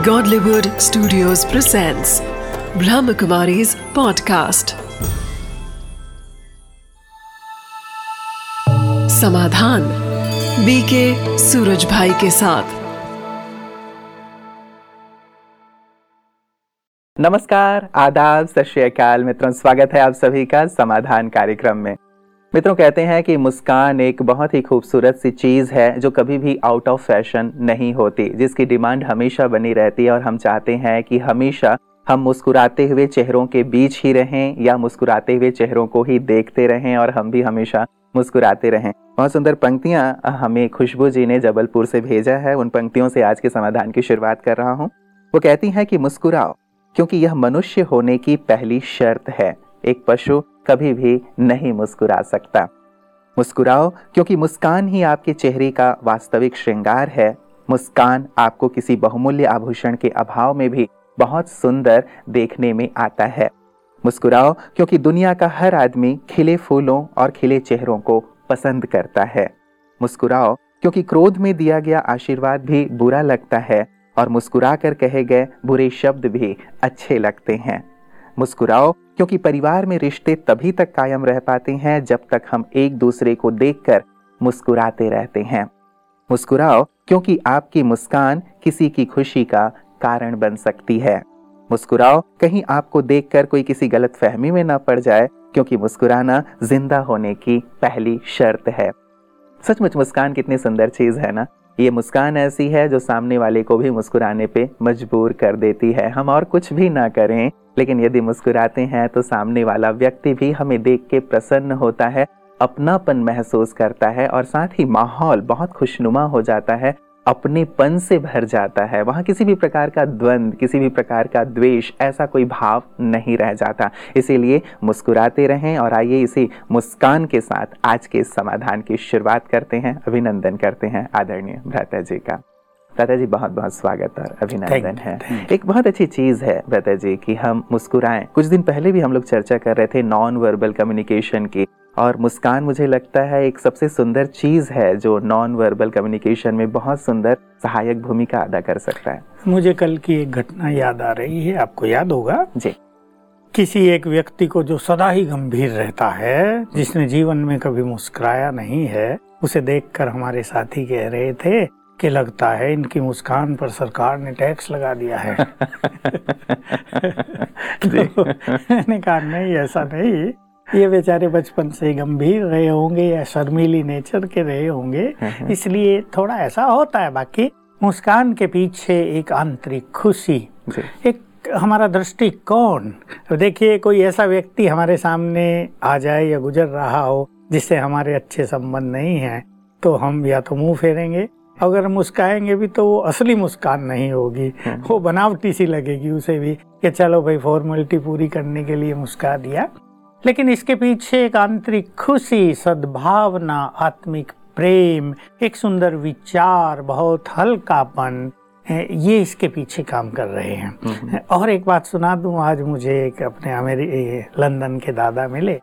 Godlywood Studios presents Brahmakumari's podcast. समाधान BK Suraj भाई के साथ। नमस्कार, आदाब, सत श्री अकाल मित्रों, स्वागत है आप सभी का समाधान कार्यक्रम में। मित्रों, कहते हैं कि मुस्कान एक बहुत ही खूबसूरत सी चीज़ है जो कभी भी आउट ऑफ फैशन नहीं होती, जिसकी डिमांड हमेशा बनी रहती है और हम चाहते हैं कि हमेशा हम मुस्कुराते हुए चेहरों के बीच ही रहें या मुस्कुराते हुए चेहरों को ही देखते रहें और हम भी हमेशा मुस्कुराते रहें। बहुत सुंदर पंक्तियाँ हमें खुशबू जी ने जबलपुर से भेजा है। उन पंक्तियों से आज के समाधान की शुरुआत कर रहा हूँ। वो कहती हैं कि मुस्कुराओ क्योंकि यह मनुष्य होने की पहली शर्त है। एक पशु कभी भी नहीं मुस्कुरा सकता। मुस्कुराओ क्योंकि मुस्कान ही आपके चेहरे का वास्तविक श्रृंगार है। मुस्कान आपको किसी बहुमूल्य आभूषण के अभाव में भी बहुत सुंदर देखने में आता है। मुस्कुराओ क्योंकि दुनिया का हर आदमी खिले फूलों और खिले चेहरों को पसंद करता है। मुस्कुराओ क्योंकि क्रोध में दिया गया आशीर्वाद भी बुरा लगता है और मुस्कुरा कर कहे गए बुरे शब्द भी अच्छे लगते हैं। मुस्कुराओ क्योंकि परिवार में रिश्ते तभी तक कायम रह पाते हैं जब तक हम एक दूसरे को देखकर मुस्कुराते रहते हैं। मुस्कुराओ क्योंकि आपकी मुस्कान किसी की खुशी का कारण बन सकती है। मुस्कुराओ कहीं आपको देखकर कोई किसी गलतफहमी में न पड़ जाए, क्योंकि मुस्कुराना जिंदा होने की पहली शर्त है। सचमुच मुस्कान कितनी सुंदर चीज है ना। ये मुस्कान ऐसी है जो सामने वाले को भी मुस्कुराने पे मजबूर कर देती है। हम और कुछ भी ना करें, लेकिन यदि मुस्कुराते हैं तो सामने वाला व्यक्ति भी हमें देख के प्रसन्न होता है, अपनापन महसूस करता है और साथ ही माहौल बहुत खुशनुमा हो जाता है, अपनेपन से भर जाता है। वहाँ किसी भी प्रकार का द्वंद, किसी भी प्रकार का द्वेष, ऐसा कोई भाव नहीं रह जाता। इसीलिए मुस्कुराते रहें और आइए इसी मुस्कान के साथ आज के समाधान की शुरुआत करते हैं। अभिनंदन करते हैं आदरणीय भ्राता जी का। भ्राता जी, बहुत बहुत स्वागत और अभिनंदन है। एक बहुत अच्छी चीज़ है भ्राता जी कि हम मुस्कुराएं। कुछ दिन पहले भी हम लोग चर्चा कर रहे थे नॉन वर्बल कम्युनिकेशन की, और मुस्कान मुझे लगता है एक सबसे सुंदर चीज़ है जो नॉन वर्बल कम्युनिकेशन में बहुत सुंदर सहायक भूमिका अदा कर सकता है। मुझे कल की एक घटना याद आ रही है, आपको याद होगा जी। किसी एक व्यक्ति को जो सदा ही गंभीर रहता है, जिसने जीवन में कभी मुस्कुराया नहीं है, उसे देखकर हमारे साथी कह रहे थे कि लगता है इनकी मुस्कान पर सरकार ने टैक्स लगा दिया है। तो मैंने कहा नहीं, ऐसा नहीं, ये बेचारे बचपन से गंभीर रहे होंगे या शर्मीली नेचर के रहे होंगे, इसलिए थोड़ा ऐसा होता है। बाकी मुस्कान के पीछे एक आंतरिक खुशी, एक हमारा दृष्टिकोण। देखिए, कोई ऐसा व्यक्ति हमारे सामने आ जाए या गुजर रहा हो जिससे हमारे अच्छे संबंध नहीं हैं, तो हम या तो मुंह फेरेंगे, अगर मुस्काएंगे भी तो वो असली मुस्कान नहीं होगी, वो बनावटी सी लगेगी उसे भी कि चलो भाई फॉर्मेलिटी पूरी करने के लिए मुस्का दिया। लेकिन इसके पीछे एक आंतरिक खुशी, सद्भावना, आत्मिक प्रेम, एक सुंदर विचार, बहुत हल्कापन, ये इसके पीछे काम कर रहे हैं। और एक बात सुना दूं, आज मुझे एक अपने लंदन के दादा मिले,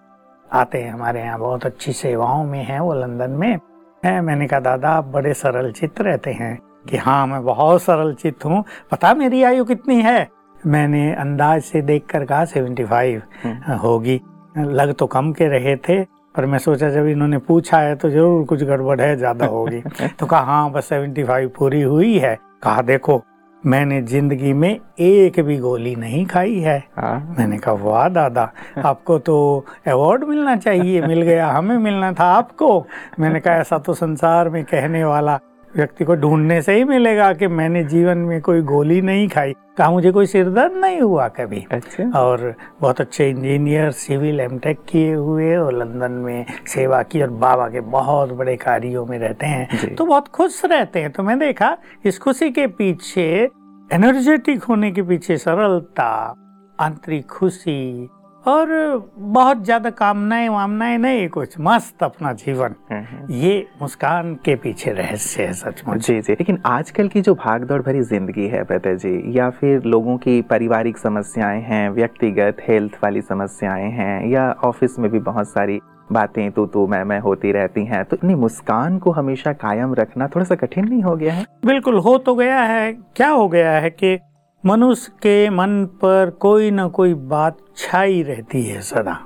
आते हैं हमारे यहाँ, बहुत अच्छी सेवाओं में हैं वो लंदन में। मैंने कहा दादा आप बड़े सरल चित्त रहते हैं। कि हाँ, मैं बहुत सरल चित्त हूँ। पता मेरी आयु कितनी है? मैंने अंदाज से देखकर कहा 75 होगी। लग तो कम के रहे थे, पर मैं सोचा जब इन्होंने पूछा है तो जरूर कुछ गड़बड़ है, ज्यादा होगी। तो कहा हाँ बस 75 पूरी हुई है। कहा देखो, मैंने जिंदगी में एक भी गोली नहीं खाई है। मैंने कहा वाह दादा, आपको तो अवार्ड मिलना चाहिए, मिल गया, हमें मिलना था आपको। मैंने कहा ऐसा तो संसार में कहने वाला व्यक्ति को ढूंढने से ही मिलेगा कि मैंने जीवन में कोई गोली नहीं खाई। कहा मुझे कोई सिरदर्द नहीं हुआ कभी। अच्छा। और बहुत अच्छे इंजीनियर, सिविल एमटेक किए हुए और लंदन में सेवा की और बाबा के बहुत बड़े कार्यों में रहते हैं, तो बहुत खुश रहते हैं। तो मैं देखा इस खुशी के पीछे, एनर्जेटिक होने के पीछे सरलता, आंतरिक खुशी और बहुत ज्यादा कामनाएं वामनाएं नहीं, कुछ मस्त अपना जीवन, ये मुस्कान के पीछे रहस्य है सचमुच। जी जी। लेकिन आजकल की जो भागदौड़ भरी जिंदगी है भ्राता जी, या फिर लोगों की पारिवारिक समस्याएं हैं, व्यक्तिगत हेल्थ वाली समस्याएं हैं, या ऑफिस में भी बहुत सारी बातें तू मैं होती रहती हैं, तो अपनी मुस्कान को हमेशा कायम रखना थोड़ा सा कठिन नहीं हो गया है? बिल्कुल हो तो गया है। क्या हो गया है कि मनुष्य के मन पर कोई ना कोई बात छाई रहती है सदा।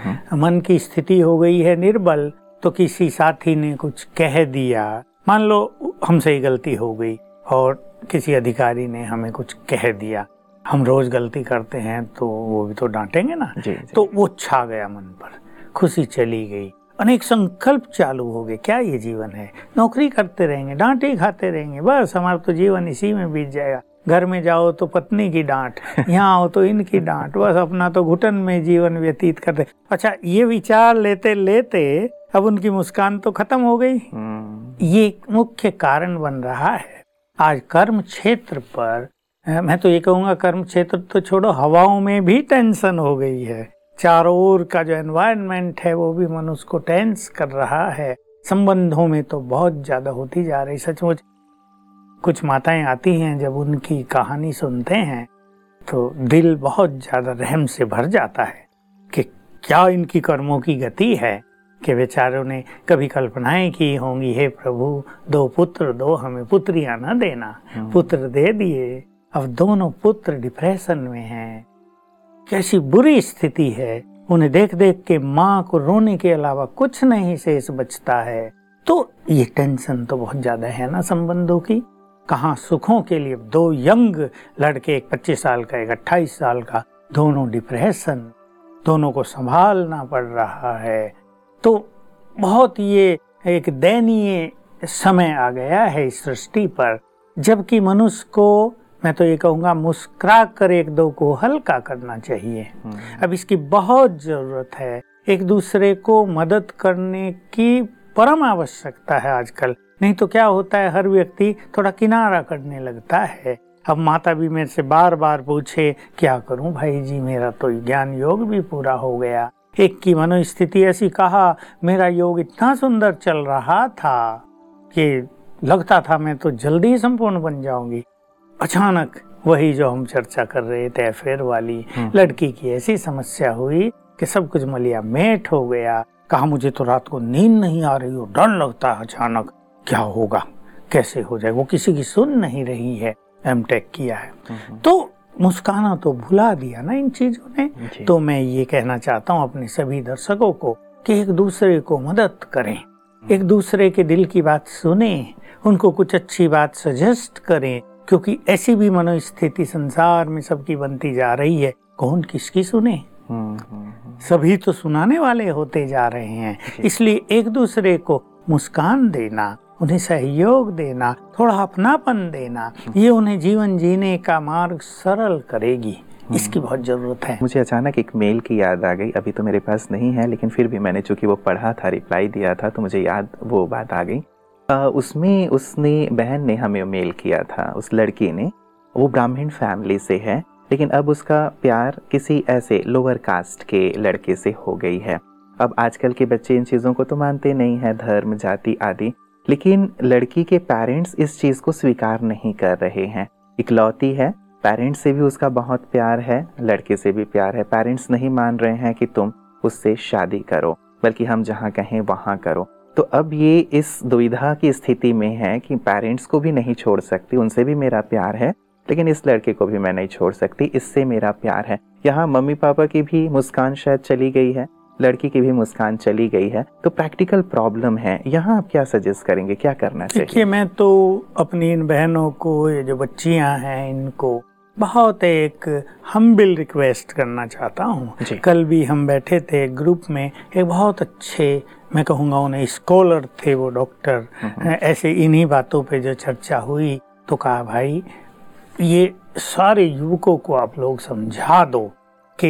मन की स्थिति हो गई है निर्बल, तो किसी साथी ने कुछ कह दिया, मान लो हमसे ही गलती हो गई और किसी अधिकारी ने हमें कुछ कह दिया, हम रोज गलती करते हैं तो वो भी तो डांटेंगे ना। जी। तो वो छा गया मन पर, खुशी चली गई, अनेक संकल्प चालू हो गए। क्या ये जीवन है? नौकरी करते रहेंगे, डांटे खाते रहेंगे, बस हमारा तो जीवन इसी में बीत जाएगा। घर में जाओ तो पत्नी की डांट, यहाँ आओ तो इनकी डांट, बस अपना तो घुटन में जीवन व्यतीत करते। अच्छा, ये विचार लेते लेते अब उनकी मुस्कान तो खत्म हो गई। ये मुख्य कारण बन रहा है आज कर्म क्षेत्र पर। मैं तो ये कहूँगा कर्म क्षेत्र तो छोड़ो, हवाओं में भी टेंशन हो गई है। चारों ओर का जो एनवायरनमेंट है वो भी मनुष्य को टेंस कर रहा है। संबंधों में तो बहुत ज्यादा होती जा रही। सचमुच कुछ माताएं आती हैं, जब उनकी कहानी सुनते हैं तो दिल बहुत ज्यादा रहम से भर जाता है कि क्या इनकी कर्मों की गति है कि बेचारों ने कभी कल्पनाएं की होंगी, हे प्रभु 2 पुत्र दो, हमें पुत्रियां न देना। पुत्र दे दिए, अब दोनों पुत्र डिप्रेशन में हैं। कैसी बुरी स्थिति है। उन्हें देख देख के माँ को रोने के अलावा कुछ नहीं शेष बचता है। तो ये टेंशन तो बहुत ज्यादा है ना संबंधों की। कहाँ सुखों के लिए 2 यंग लड़के, एक 25 साल का, एक 28 साल का, दोनों डिप्रेशन, दोनों को संभालना पड़ रहा है। तो बहुत ये एक दयनीय समय आ गया है इस सृष्टि पर, जबकि मनुष्य को मैं तो ये कहूँगा मुस्कुरा कर 1-2 को हल्का करना चाहिए। अब इसकी बहुत जरूरत है। एक दूसरे को मदद करने की परम आवश्यकता है आजकल। नहीं तो क्या होता है, हर व्यक्ति थोड़ा किनारा करने लगता है। अब माता भी मेरे से बार बार पूछे, क्या करूं भाई जी, मेरा तो ज्ञान योग भी पूरा हो गया। एक की मनोस्थिति ऐसी, कहा मेरा योग इतना सुंदर चल रहा था कि लगता था मैं तो जल्दी ही संपूर्ण बन जाऊंगी। अचानक वही जो हम चर्चा कर रहे थे अफेयर वाली लड़की की ऐसी समस्या हुई कि सब कुछ मलिया मेट हो गया। कहा मुझे तो रात को नींद नहीं आ रही हो, डर लगता है, अचानक क्या होगा, कैसे हो जाएगा। वो किसी की सुन नहीं रही है, एमटेक किया है। तो मुस्काना तो भुला दिया ना इन चीजों ने। तो मैं ये कहना चाहता हूँ अपने सभी दर्शकों को कि एक दूसरे को मदद करें, एक दूसरे के दिल की बात सुने, उनको कुछ अच्छी बात सजेस्ट करें, क्योंकि ऐसी भी मनोस्थिति संसार में सबकी बनती जा रही है। कौन किसकी सुने? सभी तो सुनाने वाले होते जा रहे हैं। इसलिए एक दूसरे को मुस्कान देना, उन्हें सहयोग देना, थोड़ा अपनापन देना, ये उन्हें जीवन जीने का मार्ग सरल करेगी। इसकी बहुत जरूरत है। मुझे अचानक एक मेल की याद आ गई, अभी तो मेरे पास नहीं है, लेकिन फिर भी मैंने चूंकि वो पढ़ा था, रिप्लाई दिया था, तो मुझे याद वो बात आ गई। उसमें उसने बहन ने हमें मेल किया था, उस लड़की ने। वो ब्राह्मण फैमिली से है, लेकिन अब उसका प्यार किसी ऐसे लोअर कास्ट के लड़के से हो गई है। अब आजकल के बच्चे इन चीज़ों को तो मानते नहीं हैं, धर्म जाति आदि, लेकिन लड़की के पेरेंट्स इस चीज़ को स्वीकार नहीं कर रहे हैं। इकलौती है, पेरेंट्स से भी उसका बहुत प्यार है, लड़के से भी प्यार है। पेरेंट्स नहीं मान रहे हैं कि तुम उससे शादी करो, बल्कि हम जहाँ कहें वहाँ करो। तो अब ये इस दुविधा की स्थिति में है कि पेरेंट्स को भी नहीं छोड़ सकती, उनसे भी मेरा प्यार है, लेकिन इस लड़के को भी मैं नहीं छोड़ सकती, इससे मेरा प्यार है। यहाँ मम्मी पापा की भी मुस्कान शायद चली गई है, लड़की की भी मुस्कान चली गई है, तो प्रैक्टिकल प्रॉब्लम है। यहाँ आप क्या सजेस्ट करेंगे, क्या करना चाहिए? देखिए, मैं तो अपनी इन बहनों को, ये जो बच्चियां हैं, इनको बहुत एक हम्बिल रिक्वेस्ट करना चाहता हूँ। कल भी हम बैठे थे ग्रुप में, एक बहुत अच्छे, मैं कहूँगा उन्हें स्कॉलर थे, वो डॉक्टर, ऐसे इन्हीं बातों पे जो चर्चा हुई, तो कहा भाई ये सारे युवकों को आप लोग समझा दो कि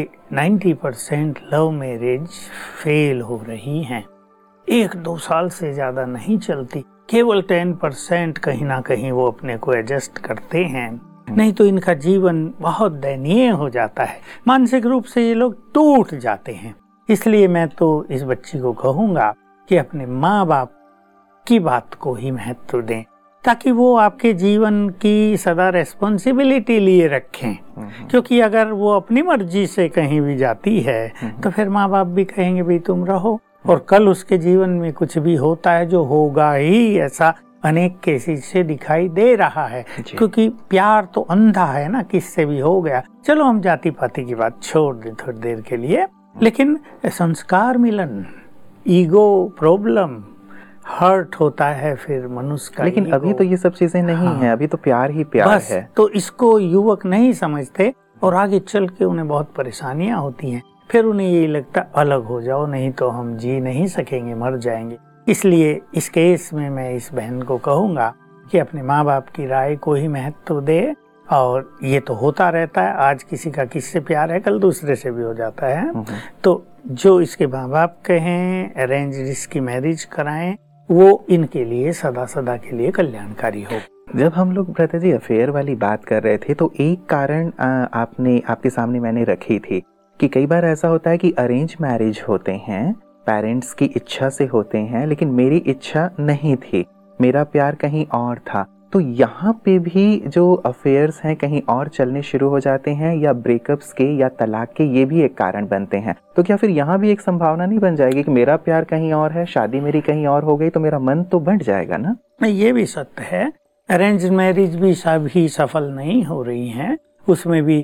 90% लव मैरिज फेल हो रही हैं, 1-2 साल से ज्यादा नहीं चलती, केवल 10% कहीं ना कहीं वो अपने को एडजस्ट करते हैं, नहीं तो इनका जीवन बहुत दयनीय हो जाता है, मानसिक रूप से ये लोग टूट जाते हैं। इसलिए मैं तो इस बच्ची को कहूँगा कि अपने माँ बाप की बात को ही महत्व दें, ताकि वो आपके जीवन की सदा रेस्पॉन्सिबिलिटी लिए रखें। क्योंकि अगर वो अपनी मर्जी से कहीं भी जाती है तो फिर माँ बाप भी कहेंगे भाई तुम रहो, और कल उसके जीवन में कुछ भी होता है जो होगा ही, ऐसा अनेक केसेस से दिखाई दे रहा है। क्योंकि प्यार तो अंधा है ना, किससे भी हो गया। चलो हम जाति पाति की बात छोड़ दें थोड़ी देर के लिए, लेकिन संस्कार मिलन, ईगो प्रॉब्लम, हर्ट होता है फिर मनुष्य का। लेकिन अभी तो ये सब चीजें नहीं है, अभी तो प्यार ही प्यार बस है। तो इसको युवक नहीं समझते और आगे चल के उन्हें बहुत परेशानियां होती हैं। फिर उन्हें यही लगता अलग हो जाओ, नहीं तो हम जी नहीं सकेंगे, मर जाएंगे। इसलिए इस केस में मैं इस बहन को कहूँगा कि अपने माँ बाप की राय को ही महत्व दे। और ये तो होता रहता है, आज किसी का किससे प्यार है, कल दूसरे से भी हो जाता है। तो जो इसके माँ बाप कहें अरेंज इसकी मैरिज कराएं, वो इनके लिए सदा सदा के लिए कल्याणकारी हो। जब हम लोग भ्राता जी अफेयर वाली बात कर रहे थे तो एक कारण आपके सामने मैंने रखी थी कि कई बार ऐसा होता है कि अरेंज मैरिज होते हैं, पेरेंट्स की इच्छा से होते हैं, लेकिन मेरी इच्छा नहीं थी, मेरा प्यार कहीं और था। तो यहाँ पे भी जो अफेयर्स हैं कहीं और चलने शुरू हो जाते हैं, या ब्रेकअप्स के या तलाक के ये भी एक कारण बनते हैं। तो क्या फिर यहाँ भी एक संभावना नहीं बन जाएगी कि मेरा प्यार कहीं और है, शादी मेरी कहीं और हो गई, तो मेरा मन तो बढ़ जाएगा ना? नहीं, ये भी सत्य है। अरेंज मैरिज भी सभी सफल नहीं हो रही हैं, उसमें भी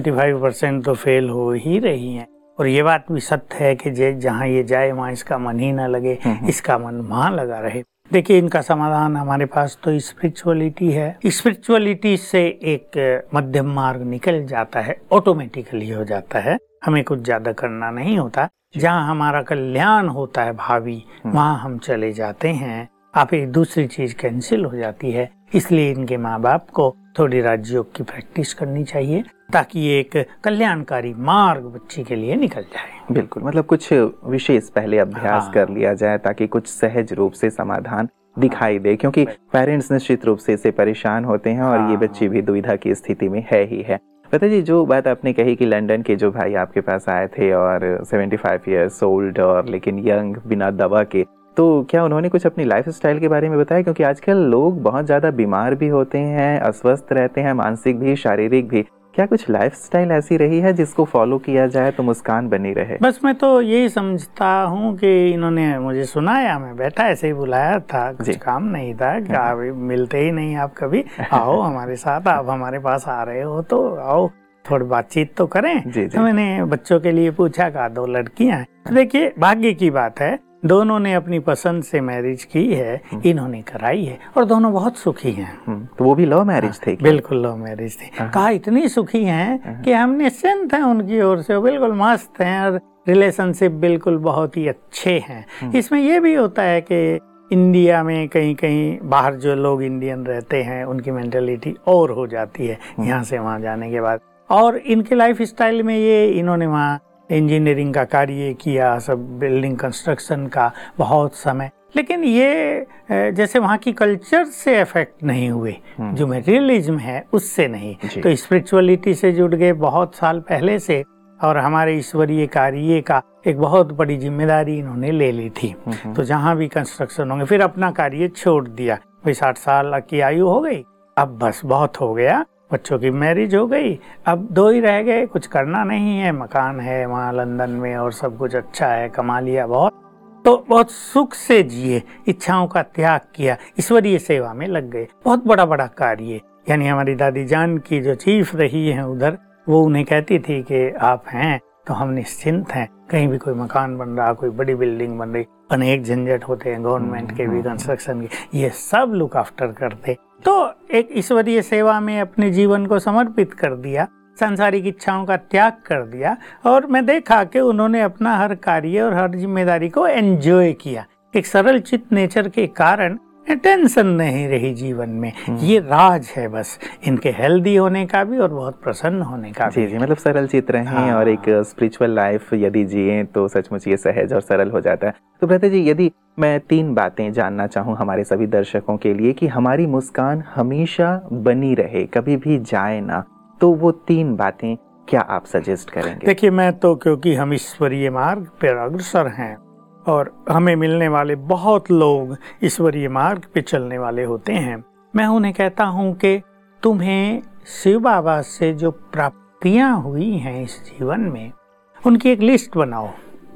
25% तो फेल हो ही रही हैं। और ये बात भी सत्य है कि जहाँ ये जाए वहाँ इसका मन ही ना लगे, इसका मन वहाँ लगा रहे। देखिए, इनका समाधान हमारे पास तो स्पिरिचुअलिटी है। स्पिरिचुअलिटी से एक मध्यम मार्ग निकल जाता है, ऑटोमेटिकली हो जाता है, हमें कुछ ज्यादा करना नहीं होता। जहाँ हमारा कल्याण होता है भावी, वहाँ हम चले जाते हैं। आप एक दूसरी चीज कैंसिल हो जाती है। इसलिए इनके माँ बाप को थोड़ी राजयोग की प्रैक्टिस करनी चाहिए ताकि एक कल्याणकारी मार्ग बच्ची के लिए निकल जाए। बिल्कुल, मतलब कुछ विशेष पहले अभ्यास कर लिया जाए ताकि कुछ सहज रूप से समाधान दिखाई दे, क्योंकि पेरेंट्स निश्चित रूप से इससे परेशान होते हैं और ये बच्ची भी दुविधा की स्थिति में है ही है। पता जी, जो बात आपने कही कि लंदन के जो भाई आपके पास आए थे और 75 ईयर्स ओल्ड और लेकिन यंग, बिना दवा के, तो क्या उन्होंने कुछ अपनी लाइफ स्टाइल के बारे में बताया? क्योंकि आजकल लोग बहुत ज़्यादा बीमार भी होते हैं, अस्वस्थ रहते हैं, मानसिक भी, शारीरिक भी। क्या कुछ लाइफ स्टाइल ऐसी रही है जिसको फॉलो किया जाए तो मुस्कान बनी रहे? बस मैं तो यही समझता हूँ कि इन्होंने मुझे सुनाया, मैं बैठा ऐसे ही बुलाया था, कुछ काम नहीं था, क्या मिलते ही नहीं आप कभी, आओ हमारे साथ, आप हमारे पास आ रहे हो तो आओ थोड़ी बातचीत तो करें। तो मैंने बच्चों के लिए पूछा कि 2 लड़कियां हैं। देखिए, भाग्य की बात है, दोनों ने अपनी पसंद से मैरिज की है, इन्होंने कराई है और दोनों बहुत सुखी हैं। तो वो भी लव मैरिज थे? बिल्कुल लव मैरिज थी। कहा इतनी सुखी हैं कि हम निश्चिंत हैं उनकी ओर से, बिल्कुल मस्त हैं और रिलेशनशिप बिल्कुल बहुत ही अच्छे हैं। इसमें ये भी होता है कि इंडिया में कहीं कहीं बाहर जो लोग इंडियन रहते हैं उनकी मेंटेलिटी और हो जाती है यहाँ से वहाँ जाने के बाद। और इनके लाइफ स्टाइल में ये, इन्होंने वहाँ इंजीनियरिंग का कार्य किया, सब बिल्डिंग कंस्ट्रक्शन का बहुत समय, लेकिन ये जैसे वहाँ की कल्चर से अफेक्ट नहीं हुए, जो मटेरियलिज्म है उससे नहीं। तो स्पिरिचुअलिटी से जुड़ गए बहुत साल पहले से, और हमारे ईश्वरीय कार्य का एक बहुत बड़ी जिम्मेदारी इन्होंने ले ली थी। तो जहाँ भी कंस्ट्रक्शन होंगे, फिर अपना कार्य छोड़ दिया। भाई 60 साल की आयु हो गई, अब बस बहुत हो गया, बच्चों की मैरिज हो गई, अब 2 ही रह गए, कुछ करना नहीं है, मकान है वहाँ लंदन में और सब कुछ अच्छा है, कमा लिया बहुत, तो बहुत सुख से जिए, इच्छाओं का त्याग किया, ईश्वरीय सेवा में लग गए। बहुत बड़ा बड़ा कार्य, यानी हमारी दादी जान की जो चीफ रही है उधर, वो उन्हें कहती थी कि आप हैं तो हम निश्चिंत हैं, कहीं भी कोई मकान बन रहा, कोई बड़ी बिल्डिंग बन रही, अनेक झंझट होते हैं गवर्नमेंट के भी, कंस्ट्रक्शन के, ये सब लुक आफ्टर करते। तो एक ईश्वरीय सेवा में अपने जीवन को समर्पित कर दिया, सांसारिक इच्छाओं का त्याग कर दिया, और मैं देखा कि उन्होंने अपना हर कार्य और हर जिम्मेदारी को एंजॉय किया। एक सरल चित्त नेचर के कारण टेंशन नहीं रही जीवन में। ये राज है बस इनके हेल्दी होने का भी और बहुत प्रसन्न होने का भी। जी, मतलब सरल चित्त रहें और एक स्पिरिचुअल लाइफ यदि जिए तो सचमुच ये सहज और सरल हो जाता है। तो भ्राता जी, यदि मैं 3 बातें जानना चाहूँ हमारे सभी दर्शकों के लिए कि हमारी मुस्कान हमेशा बनी रहे, कभी भी जाए ना, तो वो 3 बातें क्या आप सजेस्ट करेंगे? देखिए, मैं तो, क्योंकि हम ईश्वरीय मार्ग पर अग्रसर हैं और हमें मिलने वाले बहुत लोग ईश्वरीय मार्ग पे चलने वाले होते हैं, मैं उन्हें कहता हूँ कि तुम्हें शिव बाबा से जो प्राप्तियाँ हुई हैं इस जीवन में, उनकी एक लिस्ट बनाओ,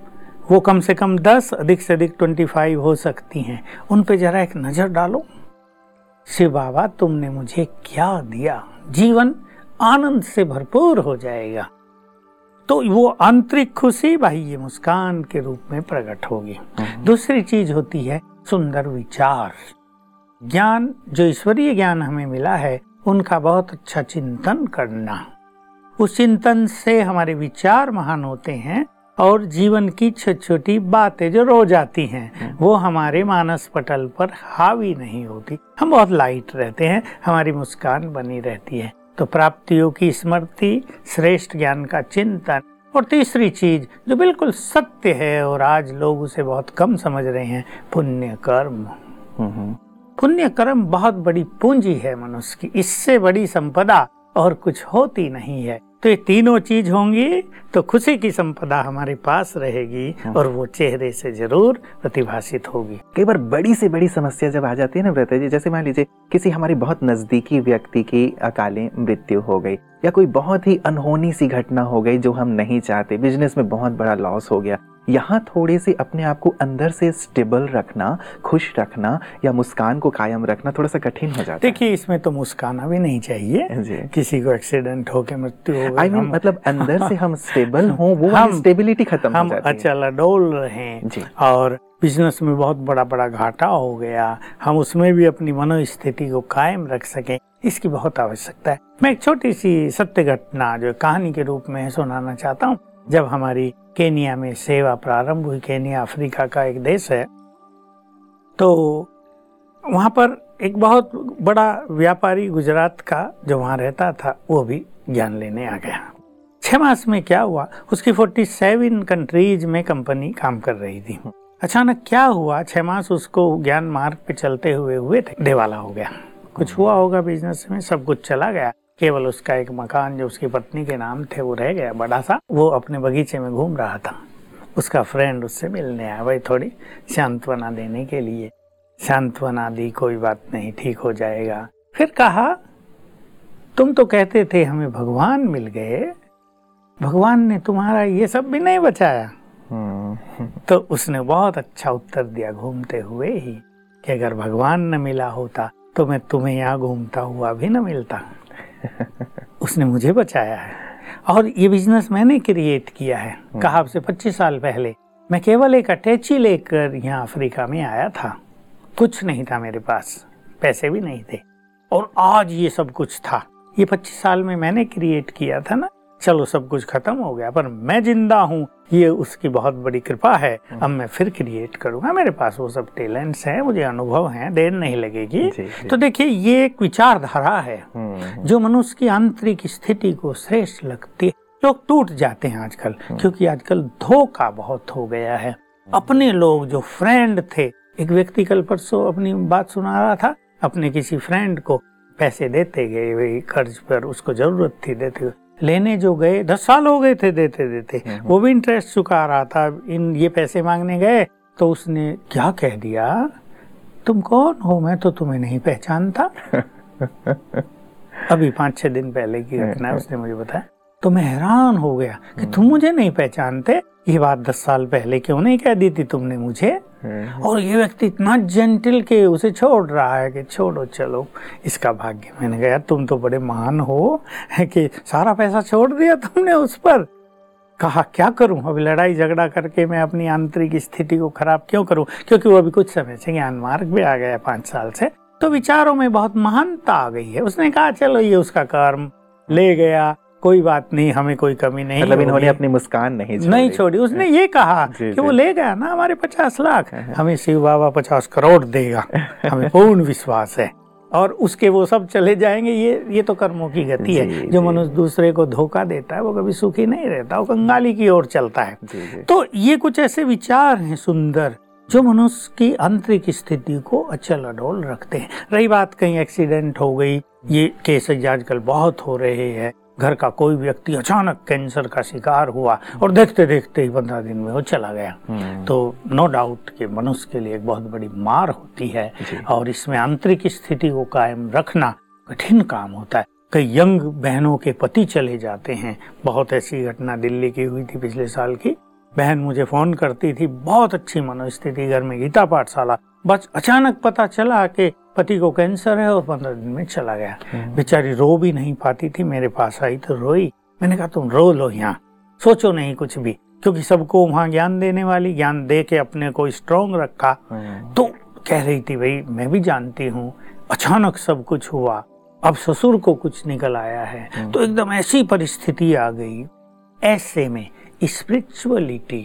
वो कम से कम 10, अधिक से अधिक 25 हो सकती हैं। उन पे जरा एक नजर डालो। शिव बाबा तुमने मुझे क्या दिया, जीवन आनंद से भरपूर हो जाएगा। तो वो आंतरिक खुशी बाह्य मुस्कान के रूप में प्रकट होगी। दूसरी चीज होती है सुंदर विचार, ज्ञान, जो ईश्वरीय ज्ञान हमें मिला है उनका बहुत अच्छा चिंतन करना। उस चिंतन से हमारे विचार महान होते हैं और जीवन की छोटी छोटी बातें जो रोज आती हैं वो हमारे मानस पटल पर हावी नहीं होती। हम बहुत लाइट रहते हैं, हमारी मुस्कान बनी रहती है। तो प्राप्तियों की स्मृति, श्रेष्ठ ज्ञान का चिंतन, और तीसरी चीज जो बिल्कुल सत्य है और आज लोग उसे बहुत कम समझ रहे हैं, पुण्य कर्म। पुण्य कर्म बहुत बड़ी पूंजी है मनुष्य की, इससे बड़ी संपदा और कुछ होती नहीं है। तो ये तीनों चीज होंगी तो खुशी की संपदा हमारे पास रहेगी और वो चेहरे से जरूर प्रतिभाषित होगी। कई बार बड़ी से बड़ी समस्या जब आ जाती है ना व्रता जी, जैसे मान लीजिए किसी हमारे बहुत नजदीकी व्यक्ति की अकाली मृत्यु हो गई या कोई बहुत ही अनहोनी सी घटना हो गई जो हम नहीं चाहते, बिजनेस में बहुत बड़ा लॉस हो गया, यहाँ थोड़े से अपने आप को अंदर से स्टेबल रखना, खुश रखना या मुस्कान को कायम रखना थोड़ा सा कठिन हो जाता है। देखिए इसमें तो मुस्काना भी नहीं चाहिए। किसी को एक्सीडेंट हो के मृत्यु हो गई, मतलब अंदर से हम स्टेबल हों, वो स्टेबिलिटी खत्म हो जाती है। हम अचल डोल रहे और बिजनेस में बहुत बड़ा बड़ा घाटा हो गया, हम उसमें भी अपनी मनोस्थिति को कायम रख सकें, इसकी बहुत आवश्यकता है। मैं एक छोटी सी सत्य घटना जो कहानी के रूप में सुनाना चाहता हूँ। जब हमारी केनिया में सेवा प्रारंभ हुई, केनिया अफ्रीका का एक देश है, तो वहाँ पर एक बहुत बड़ा व्यापारी गुजरात का जो वहाँ रहता था वो भी ज्ञान लेने आ गया। 6 मास में क्या हुआ, उसकी 47 कंट्रीज में कंपनी काम कर रही थी। अचानक क्या हुआ, 6 मास उसको ज्ञान मार्ग पे चलते हुए थे, दिवाला हो गया। कुछ हुआ होगा बिजनेस में, सब कुछ चला गया, केवल उसका एक मकान जो उसकी पत्नी के नाम थे वो रह गया बड़ा सा। वो अपने बगीचे में घूम रहा था, उसका फ्रेंड उससे मिलने आया, भाई थोड़ी सांत्वना देने के लिए। सांत्वना दी, कोई बात नहीं, ठीक हो जाएगा। फिर कहा तुम तो कहते थे हमें भगवान मिल गए, भगवान ने तुम्हारा ये सब भी नहीं बचाया। तो उसने बहुत अच्छा उत्तर दिया घूमते हुए ही कि अगर भगवान न मिला होता तो मैं तुम्हें यहाँ घूमता हुआ भी न मिलता। उसने मुझे बचाया है और ये बिजनेस मैंने क्रिएट किया है। कहा आपसे 25 साल पहले मैं केवल एक अटैची लेकर यहाँ अफ्रीका में आया था, कुछ नहीं था मेरे पास, पैसे भी नहीं थे, और आज ये सब कुछ था। ये 25 साल में मैंने क्रिएट किया था ना, चलो सब कुछ खत्म हो गया पर मैं जिंदा हूँ, ये उसकी बहुत बड़ी कृपा है। अब मैं फिर क्रिएट करूंगा, मेरे पास वो सब टैलेंट्स हैं, मुझे अनुभव है, देर नहीं लगेगी। तो देखिए ये एक विचारधारा है जो मनुष्य की आंतरिक स्थिति को श्रेष्ठ लगती है। लोग टूट जाते हैं आजकल क्योंकि आजकल धोखा बहुत हो गया है। अपने लोग जो फ्रेंड थे, एक व्यक्ति कल परसों अपनी बात सुना रहा था, अपने किसी फ्रेंड को पैसे देते गए कर्ज पर, उसको जरूरत थी, देते हुए लेने जो गए 10 साल हो गए थे देते देते, वो भी इंटरेस्ट चुका रहा था। ये पैसे मांगने गए तो उसने क्या कह दिया, तुम कौन हो, मैं तो तुम्हें नहीं पहचानता। अभी 5-6 दिन पहले की घटना है, उसने मुझे बताया। तो मैं हैरान हो गया कि तुम मुझे नहीं पहचानते, ये बात 10 साल पहले क्यों नहीं कह दी थी तुमने मुझे। और ये व्यक्ति इतना जेंटल के उसे छोड़ रहा है कि छोड़ो चलो इसका भाग्य। मैंने कहा तुम तो बड़े महान हो कि सारा पैसा छोड़ दिया तुमने उस पर। कहा क्या करूं, अभी लड़ाई झगड़ा करके मैं अपनी आंतरिक स्थिति को खराब क्यों करूं, क्योंकि वो अभी कुछ समय से ज्ञान मार्ग में आ गया 5 साल से, तो विचारों में बहुत महानता आ गई है। उसने कहा चलो ये उसका कर्म ले गया, कोई बात नहीं, हमें कोई कमी नहीं, मतलब इन्होंने अपनी मुस्कान नहीं छोड़ी। उसने ये कहा कि वो ले गया ना हमारे 50 लाख, हमें शिव बाबा 50 करोड़ देगा, हमें पूर्ण विश्वास है, और उसके वो सब चले जाएंगे। ये तो कर्मों की गति है। जो मनुष्य दूसरे को धोखा देता है वो कभी सुखी नहीं रहता, वो कंगाली की ओर चलता है। तो ये कुछ ऐसे विचार हैं सुंदर जो मनुष्य की आंतरिक स्थिति को अचल अडोल रखते हैं। रही बात कहीं एक्सीडेंट हो गई, ये केस आजकल बहुत हो रहे हैं। घर का कोई व्यक्ति अचानक कैंसर का शिकार हुआ और देखते देखते ही 15 दिन में वो चला गया, तो नो डाउट कि मनुष्य के लिए एक बहुत बड़ी मार होती है और इसमें आंतरिक स्थिति को कायम रखना कठिन काम होता है। कई यंग बहनों के पति चले जाते हैं। बहुत ऐसी घटना दिल्ली की हुई थी पिछले साल की, बहन मुझे फ़ोन करती थी, बहुत अच्छी मनोस्थिति, घर में गीता पाठशाला, बस अचानक पता चला कि पति को कैंसर है और 15 दिन में चला गया। बेचारी रो भी नहीं पाती थी, मेरे पास आई तो रोई। मैंने कहा तुम रो लो, यहाँ सोचो नहीं कुछ भी, क्योंकि सबको वहाँ ज्ञान देने वाली, ज्ञान दे के अपने को स्ट्रॉन्ग रखा। तो कह रही थी भाई मैं भी जानती हूँ, अचानक सब कुछ हुआ, अब ससुर को कुछ निकल आया है, तो एकदम ऐसी परिस्थिति आ गई। ऐसे में स्पिरिचुअलिटी,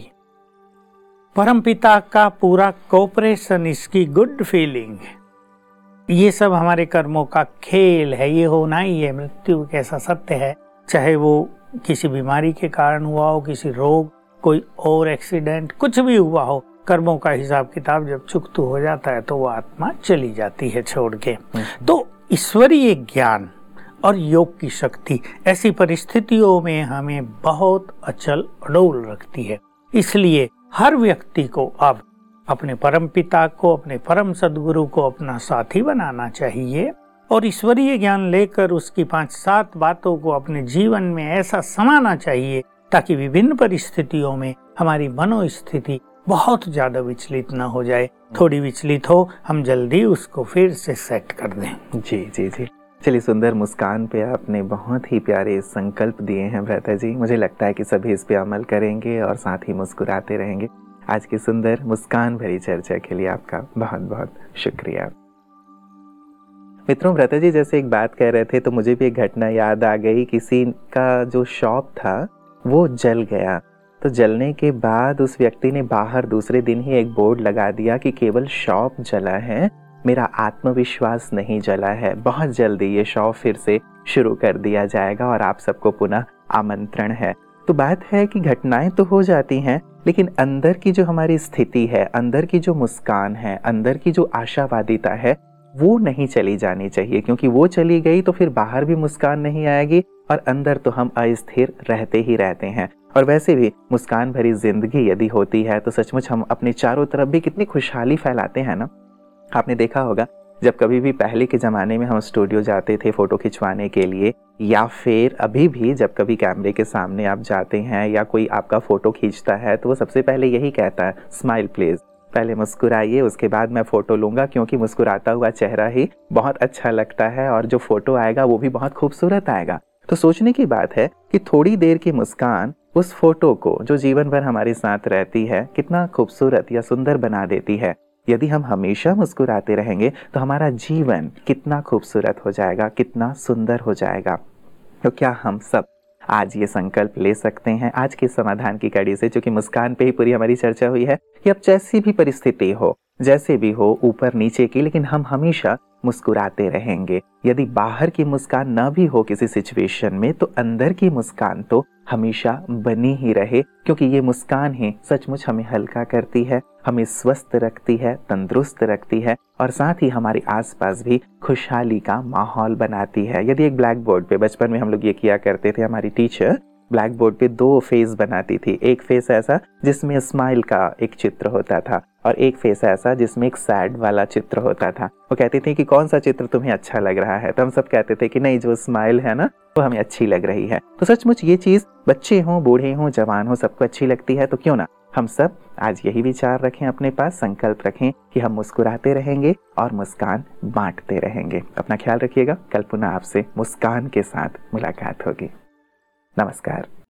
परमपिता का पूरा कोऑपरेशन, इसकी गुड फीलिंग, ये सब हमारे कर्मों का खेल है, ये होना ही है। मृत्यु कैसा सत्य है, चाहे वो किसी बीमारी के कारण हुआ हो, किसी रोग, कोई और एक्सीडेंट, कुछ भी हुआ हो, कर्मों का हिसाब किताब जब चुकतू हो जाता है तो वो आत्मा चली जाती है छोड़ के। तो ईश्वरीय ज्ञान और योग की शक्ति ऐसी परिस्थितियों में हमें बहुत अचल अडोल रखती है। इसलिए हर व्यक्ति को अब अपने परम पिता को, अपने परम सद्गुरु को अपना साथी बनाना चाहिए और ईश्वरीय ज्ञान लेकर उसकी 5-7 बातों को अपने जीवन में ऐसा समाना चाहिए ताकि विभिन्न परिस्थितियों में हमारी मनोस्थिति बहुत ज्यादा विचलित ना हो जाए। थोड़ी विचलित हो, हम जल्दी उसको फिर से सेट कर दें। जी जी जी, चलिए, सुंदर मुस्कान पे आपने बहुत ही प्यारे संकल्प दिए हैं भ्राता जी। मुझे लगता है कि सभी इस पे अमल करेंगे और साथ ही मुस्कुराते रहेंगे। आज की सुंदर मुस्कान भरी चर्चा के लिए आपका बहुत बहुत शुक्रिया। मित्रों, भ्राता जी जैसे एक बात कह रहे थे तो मुझे भी एक घटना याद आ गई। किसी का जो शॉप था वो जल गया, तो जलने के बाद उस व्यक्ति ने बाहर दूसरे दिन ही एक बोर्ड लगा दिया कि केवल शॉप जला है, मेरा आत्मविश्वास नहीं जला है। बहुत जल्दी ये शॉप फिर से शुरू कर दिया जाएगा और आप सबको पुनः आमंत्रण है। तो बात है कि घटनाएं तो हो जाती हैं, लेकिन अंदर की जो हमारी स्थिति है, अंदर की जो मुस्कान है, अंदर की जो आशावादिता है, वो नहीं चली जानी चाहिए, क्योंकि वो चली गई तो फिर बाहर भी मुस्कान नहीं आएगी और अंदर तो हम अस्थिर रहते ही रहते हैं। और वैसे भी मुस्कान भरी जिंदगी यदि होती है तो सचमुच हम अपने चारों तरफ भी कितनी खुशहाली फैलाते हैं ना। आपने देखा होगा जब कभी भी पहले के ज़माने में हम स्टूडियो जाते थे फ़ोटो खिंचवाने के लिए, या फिर अभी भी जब कभी कैमरे के सामने आप जाते हैं या कोई आपका फ़ोटो खींचता है तो वो सबसे पहले यही कहता है, स्माइल प्लीज़, पहले मुस्कुराइए, उसके बाद मैं फ़ोटो लूँगा, क्योंकि मुस्कुराता हुआ चेहरा ही बहुत अच्छा लगता है और जो फ़ोटो आएगा वो भी बहुत खूबसूरत आएगा। तो सोचने की बात है कि थोड़ी देर की मुस्कान उस फोटो को जो जीवन भर हमारे साथ रहती है कितना खूबसूरत या सुंदर बना देती है। यदि हम हमेशा मुस्कुराते रहेंगे तो हमारा जीवन कितना खूबसूरत हो जाएगा, कितना सुंदर हो जाएगा। तो क्या हम सब आज ये संकल्प ले सकते हैं आज के समाधान की कड़ी से, क्योंकि मुस्कान पे ही पूरी हमारी चर्चा हुई है कि अब जैसी भी परिस्थिति हो, जैसे भी हो, ऊपर नीचे की, लेकिन हम हमेशा मुस्कुराते रहेंगे। यदि बाहर की मुस्कान ना भी हो किसी सिचुएशन में तो अंदर की मुस्कान तो हमेशा बनी ही रहे, क्योंकि ये मुस्कान ही सचमुच हमें हल्का करती है, हमें स्वस्थ रखती है, तंदुरुस्त रखती है और साथ ही हमारे आसपास भी खुशहाली का माहौल बनाती है। यदि एक ब्लैक बोर्ड पे, बचपन में हम लोग ये किया करते थे, हमारी टीचर ब्लैक बोर्ड पे 2 फेस बनाती थी। एक फेस ऐसा जिसमें स्माइल का एक चित्र होता था और एक फेस ऐसा जिसमें एक सैड वाला चित्र होता था। वो कहती थी कि कौन सा चित्र तुम्हें अच्छा लग रहा है, तो हम सब कहते थे कि नहीं, जो स्माइल है ना वो हमें अच्छी लग रही है। तो सचमुच ये चीज़ बच्चे हों, बूढ़े हों, जवान हों, सबको अच्छी लगती है। तो क्यों ना हम सब आज यही विचार रखें, अपने पास संकल्प रखें कि हम मुस्कुराते रहेंगे और मुस्कान बांटते रहेंगे। अपना ख्याल रखिएगा। कल पुनः आपसे मुस्कान के साथ मुलाकात होगी। नमस्कार।